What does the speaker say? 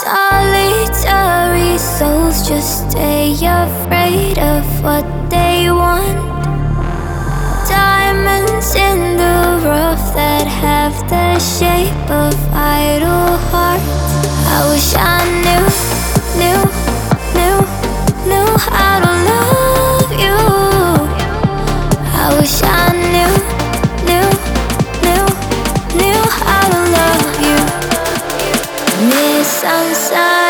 Solitary souls just stay afraid of what they want. Diamonds in the rough that have the shape of idle hearts. I wish I knew how to love you. I wish I knew how to love you. Miss, I'm sorry.